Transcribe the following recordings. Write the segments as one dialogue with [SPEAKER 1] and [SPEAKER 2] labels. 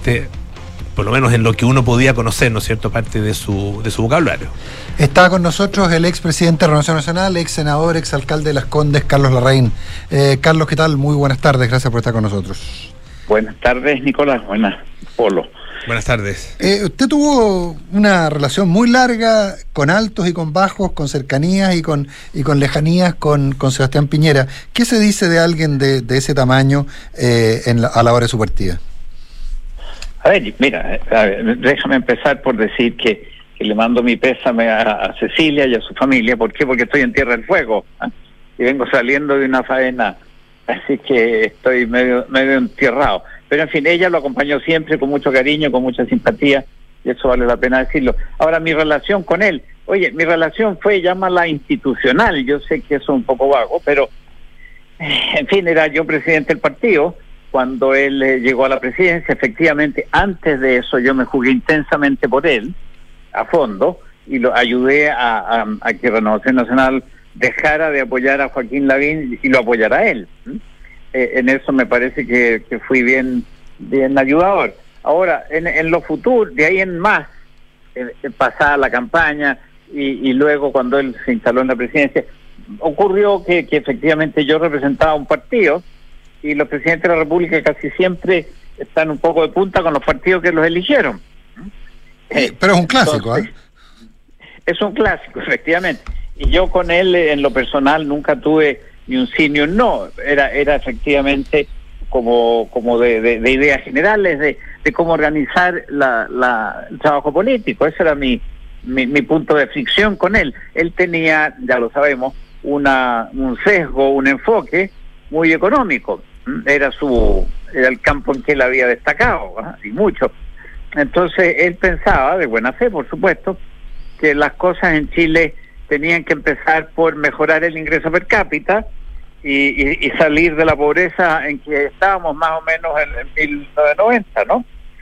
[SPEAKER 1] parte, por lo menos en lo que uno podía conocer, ¿no es cierto?, parte de su vocabulario.
[SPEAKER 2] Está con nosotros el expresidente de Renovación Nacional, ex senador, ex alcalde de Las Condes, Carlos Larraín. Carlos, ¿qué tal? Muy buenas tardes, gracias por estar con nosotros.
[SPEAKER 3] Buenas tardes, Nicolás. Buenas, Polo.
[SPEAKER 1] Buenas tardes.
[SPEAKER 2] Usted tuvo una relación muy larga, con altos y con bajos, con cercanías y con lejanías con Sebastián Piñera. ¿Qué se dice de alguien de ese tamaño a la hora de su partida?
[SPEAKER 3] A ver, mira, déjame empezar por decir que le mando mi pésame a Cecilia y a su familia. ¿Por qué? Porque estoy en Tierra del Fuego, ¿eh? Y vengo saliendo de una faena, así que estoy medio entierrado. Pero en fin, ella lo acompañó siempre con mucho cariño, con mucha simpatía, y eso vale la pena decirlo. Ahora, mi relación con él, mi relación fue, llámala institucional, yo sé que eso es un poco vago, pero en fin, era yo presidente del partido cuando él llegó a la presidencia. Efectivamente, antes de eso yo me jugué intensamente por él, a fondo, y lo ayudé a que Renovación Nacional dejara de apoyar a Joaquín Lavín y lo apoyara a él. En eso me parece que fui bien ayudador. Ahora, en lo futuro, de ahí en más, pasada la campaña y luego cuando él se instaló en la presidencia, ocurrió que efectivamente yo representaba un partido y los presidentes de la República casi siempre están un poco de punta con los partidos que los eligieron.
[SPEAKER 2] Pero es un clásico,
[SPEAKER 3] entonces, es un clásico, efectivamente. Y yo con él, en lo personal, nunca tuve ni un sí ni un no. Era efectivamente como de ideas generales, de cómo organizar el trabajo político. Ese era mi punto de fricción con él. Él tenía, ya lo sabemos, un sesgo, un enfoque muy económico. Era el campo en que él había destacado, y mucho. Entonces él pensaba, de buena fe por supuesto, que las cosas en Chile tenían que empezar por mejorar el ingreso per cápita y salir de la pobreza en que estábamos más o menos en 1990, ¿no?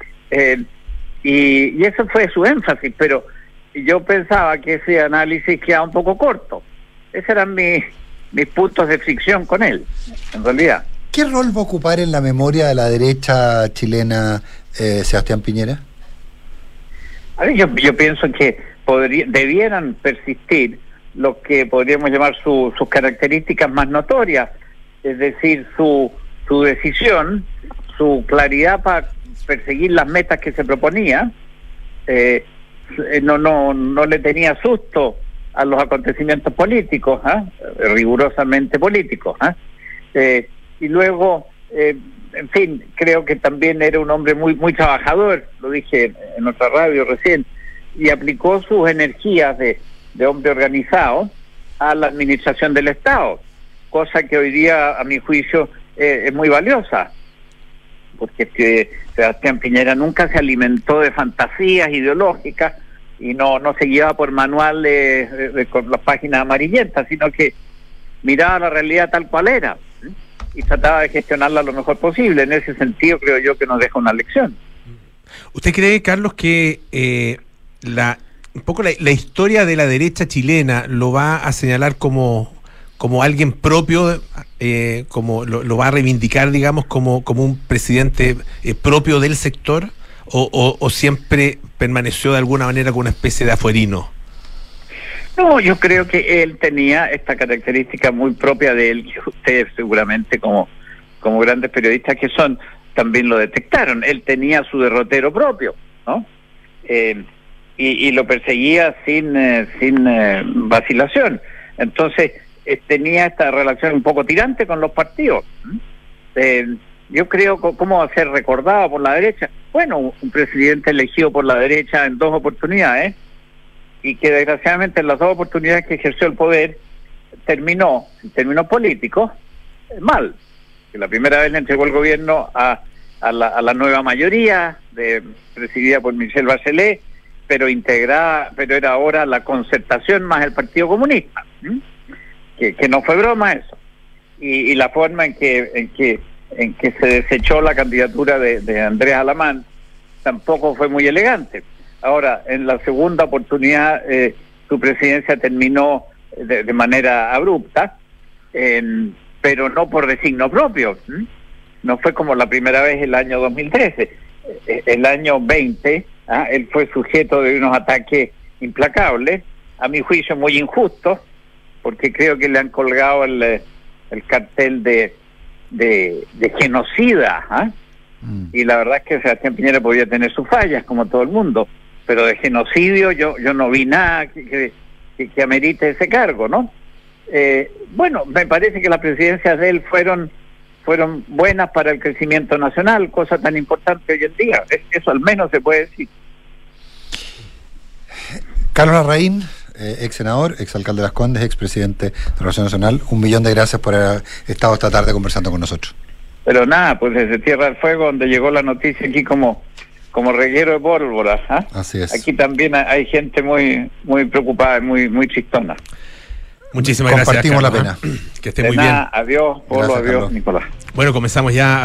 [SPEAKER 3] Y ese fue su énfasis, pero yo pensaba que ese análisis quedaba un poco corto. Esos eran mis puntos de fricción con él, en realidad.
[SPEAKER 2] ¿Qué rol va a ocupar en la memoria de la derecha chilena Sebastián Piñera?
[SPEAKER 3] A ver, yo pienso que debieran persistir lo que podríamos llamar sus características más notorias, es decir, su decisión, su claridad para perseguir las metas que se proponía. No le tenía susto a los acontecimientos políticos, rigurosamente políticos. Y luego, en fin, creo que también era un hombre muy trabajador, lo dije en otra radio recién, y aplicó sus energías de hombre organizado a la administración del Estado, cosa que hoy día, a mi juicio, es muy valiosa, porque Sebastián Piñera nunca se alimentó de fantasías ideológicas y no se guiaba por manuales con las páginas amarillentas, sino que miraba la realidad tal cual era y trataba de gestionarla lo mejor posible. En ese sentido creo yo que nos deja una lección.
[SPEAKER 1] ¿Usted cree, Carlos, que un poco la historia de la derecha chilena lo va a señalar como alguien propio, como lo va a reivindicar, digamos, como un presidente propio del sector, o siempre permaneció de alguna manera como una especie de afuerino?
[SPEAKER 3] No, yo creo que él tenía esta característica muy propia de él, que ustedes seguramente como grandes periodistas que son, también lo detectaron. Él tenía su derrotero propio, ¿no? Y lo perseguía sin vacilación. Entonces tenía esta relación un poco tirante con los partidos. Yo creo, ¿cómo va a ser recordado por la derecha? Bueno, un presidente elegido por la derecha en 2 oportunidades, y que desgraciadamente en las 2 oportunidades que ejerció el poder terminó, en términos políticos, mal. Que la primera vez le entregó el gobierno a la nueva mayoría, presidida por Michelle Bachelet, pero era ahora la Concertación más el Partido Comunista, que no fue broma eso. Y la forma en que se desechó la candidatura de Andrés Alamán tampoco fue muy elegante. Ahora, en la segunda oportunidad, su presidencia terminó de manera abrupta, pero no por designo propio. No fue como la primera vez el año 2013. el año 20, él fue sujeto de unos ataques implacables, a mi juicio muy injustos, porque creo que le han colgado el cartel de genocida, y la verdad es que Sebastián Piñera podía tener sus fallas, como todo el mundo, pero de genocidio yo no vi nada que amerite ese cargo, ¿no? Bueno, me parece que las presidencias de él fueron buenas para el crecimiento nacional, cosa tan importante hoy en día. Eso al menos se puede decir.
[SPEAKER 2] Carlos Larraín, ex senador, ex alcalde de Las Condes, ex presidente de Relación Nacional, 1.000.000 de gracias por haber estado esta tarde conversando con nosotros.
[SPEAKER 3] Pero nada, pues desde Tierra del Fuego, donde llegó la noticia aquí como reguero de pólvora.
[SPEAKER 2] Así es.
[SPEAKER 3] Aquí también hay gente muy preocupada, muy chistona.
[SPEAKER 1] Muchísimas gracias.
[SPEAKER 2] Compartimos la pena.
[SPEAKER 1] Que esté muy bien.
[SPEAKER 3] Adiós, Polo, adiós, Nicolás.
[SPEAKER 1] Bueno, comenzamos ya